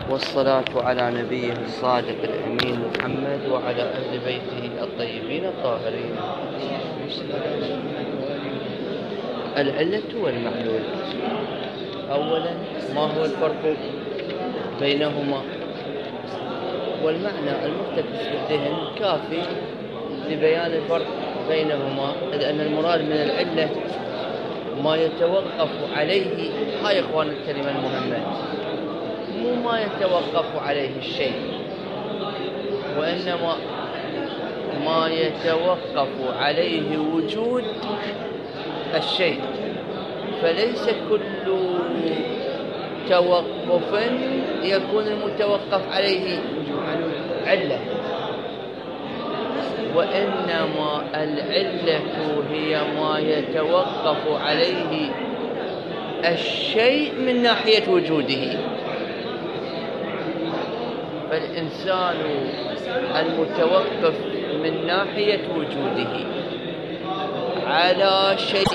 والصلاة على نبيه الصادق الأمين محمد وعلى أهل بيته الطيبين الطاهرين. العلة والمعلول. أولا، ما هو الفرق بينهما؟ والمعنى المقتبس بالذهن كافي لبيان الفرق بينهما، إذ أن المراد من العلة ما يتوقف عليه، هاي إخوان الكلمة المهمة، مو ما يتوقف عليه الشيء، وإنما ما يتوقف عليه وجود الشيء. فليس كل توقف يكون المتوقف عليه علة، وإنما العلة هي ما يتوقف عليه الشيء من ناحية وجوده. فالإنسان المتوقف من ناحية وجوده على شيء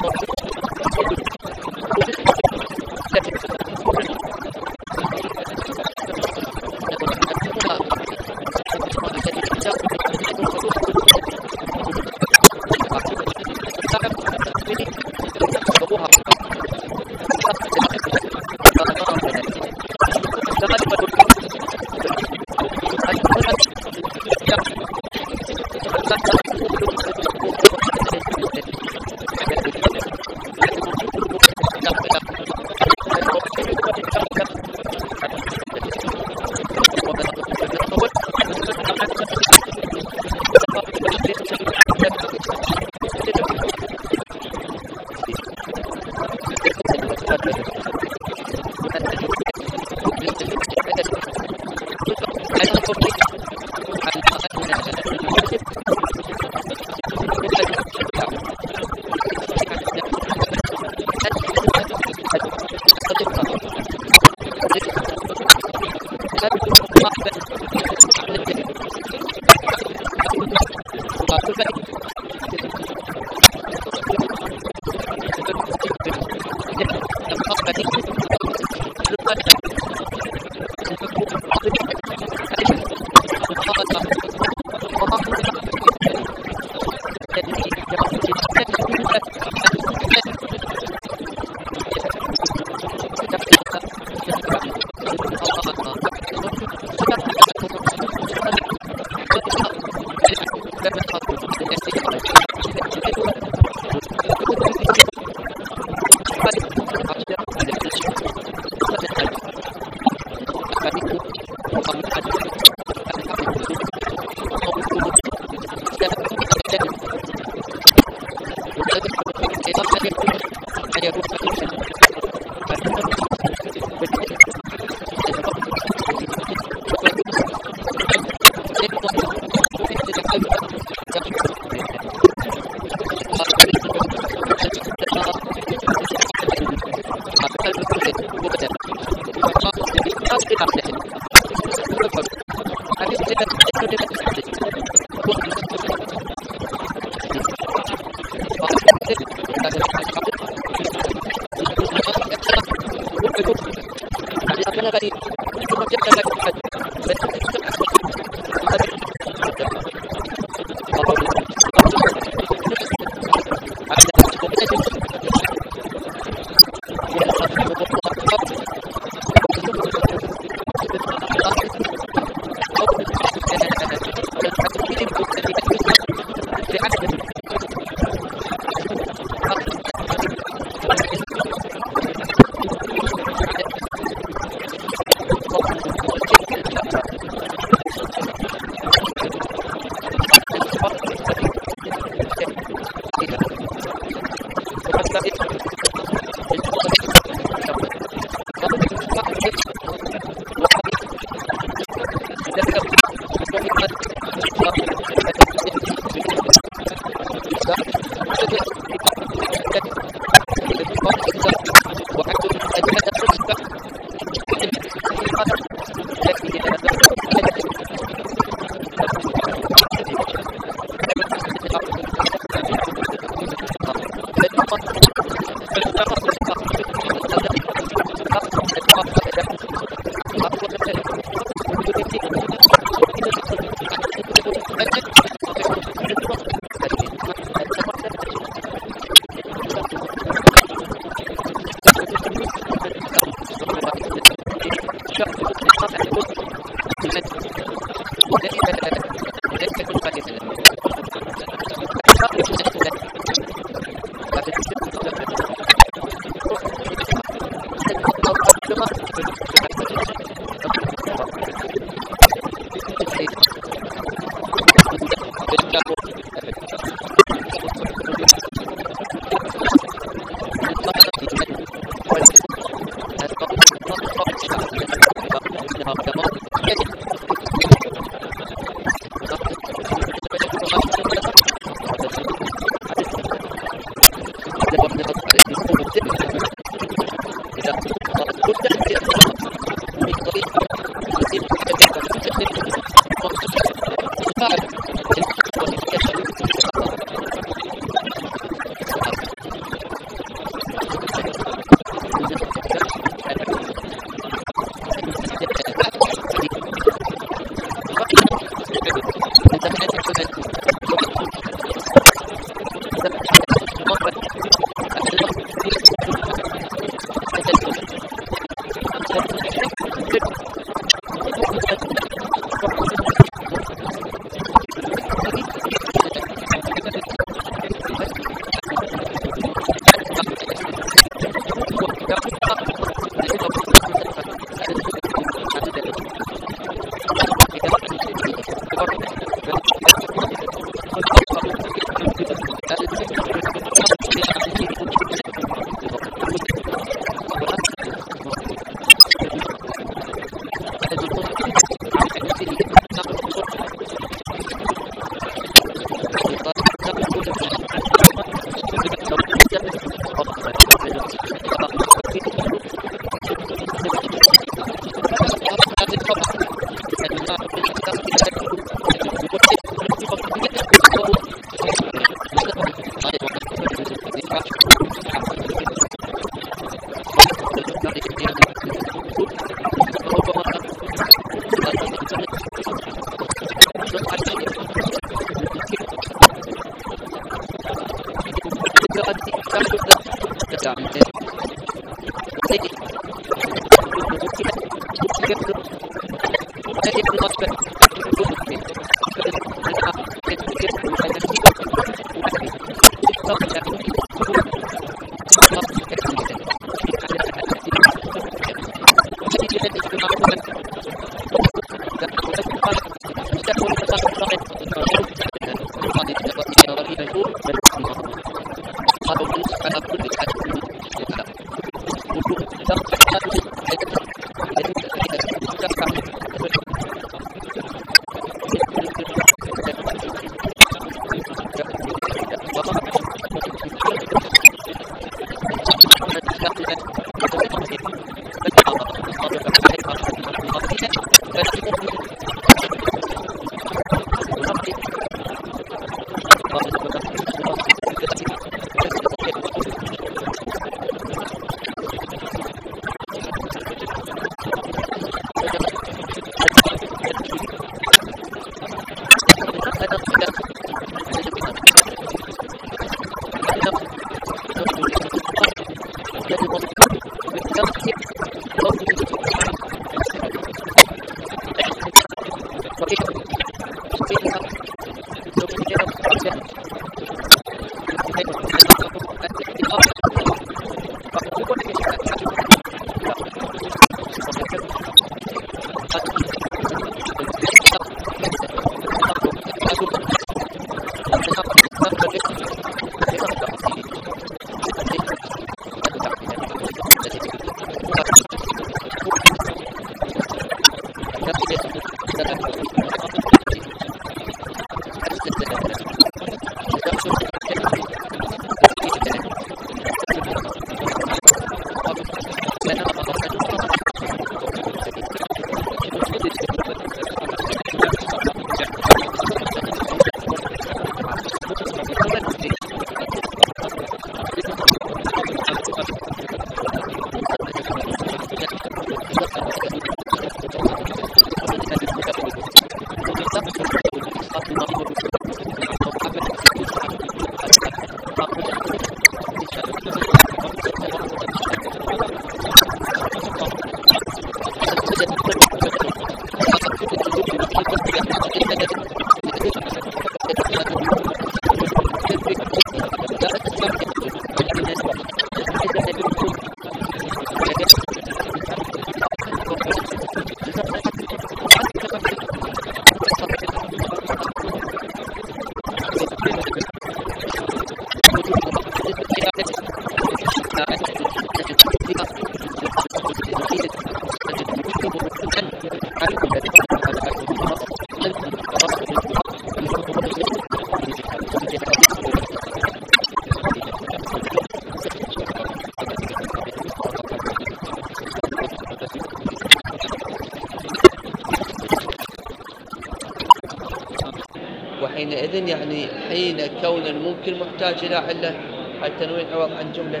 وحينئذ يعني حين كون الممكن محتاج إلى علة، التنوين عوض عن جملة.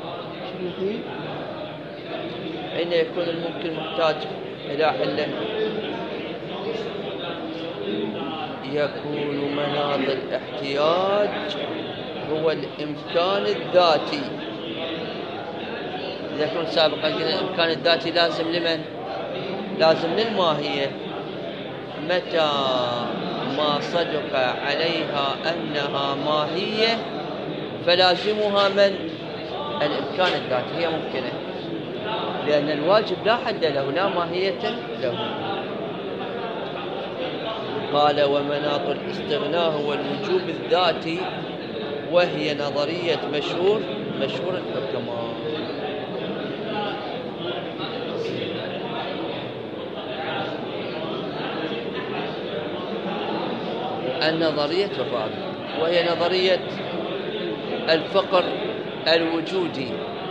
حين يكون الممكن محتاج إلى علة يكون مناط الاحتياج هو الإمكان الذاتي. إذا كنت سابقا قلنا الإمكان الذاتي لازم لمن؟ لازم للماهية. متى ما صدق عليها أنها ماهية فلازمها من؟ الإمكان الذاتي، هي ممكنة، لأن الواجب لا حد له، لا ماهية له. قال ومناط الاستغناء هو الوجوب الذاتي، وهي نظرية مشهور الحكماء. النظرية الرابعة وهي نظرية الفقر الوجودي.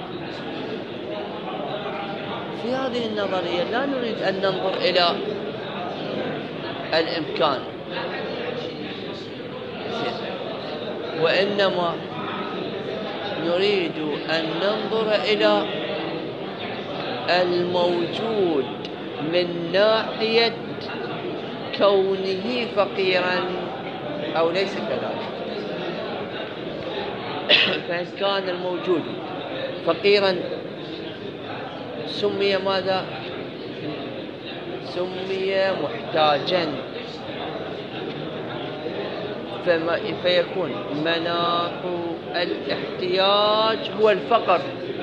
في هذه النظرية لا نريد أن ننظر إلى الإمكان، وإنما نريد أن ننظر إلى الموجود من ناحية كونه فقيرا أو ليس كذلك. فإن كان الموجود فقيرا سمي ماذا؟ سمي محتاجا، فيكون مناط الاحتياج هو الفقر،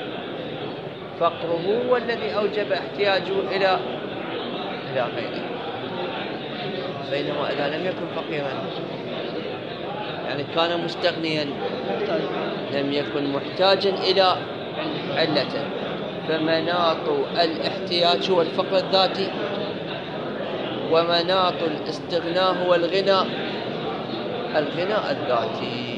فقره هو الذي أوجب احتياجه إلى غيره. بينما إذا لم يكن فقيرا يعني كان مستغنيا لم يكن محتاجا إلى علة، فمناط الاحتياج هو الفقر الذاتي، ومناط الاستغناء هو الغنى الذاتي.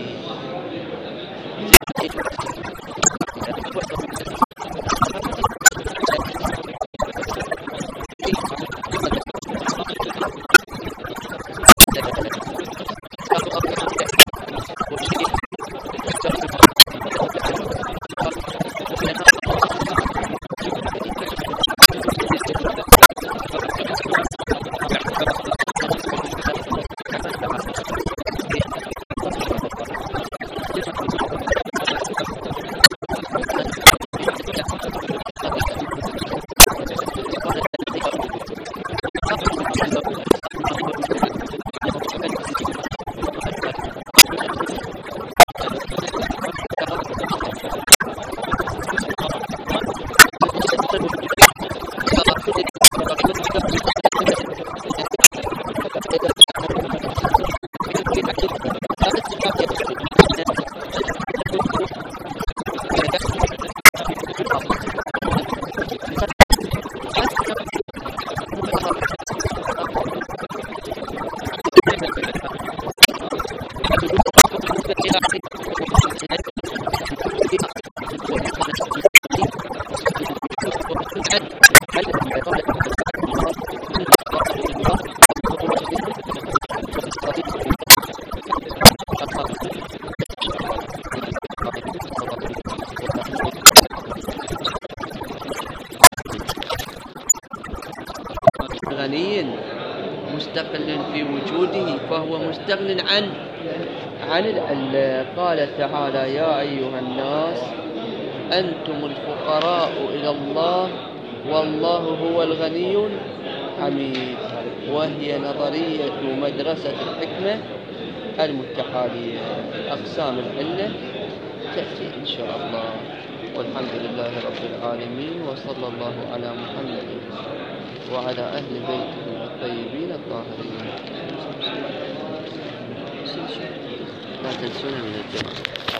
غني مستقل في وجوده فهو مستغن عن العلة. قال تعالى: يا أيها الناس أنتم الفقراء إلى الله والله هو الغني الحميد. وهي نظرية مدرسة الحكمة المتحالية. أقسام العلة تأتي إن شاء الله. والحمد لله رب العالمين، وصلى الله على محمد وعلى أهل بيته الطيبين الطاهرين. لا تنسونا من الدعاء.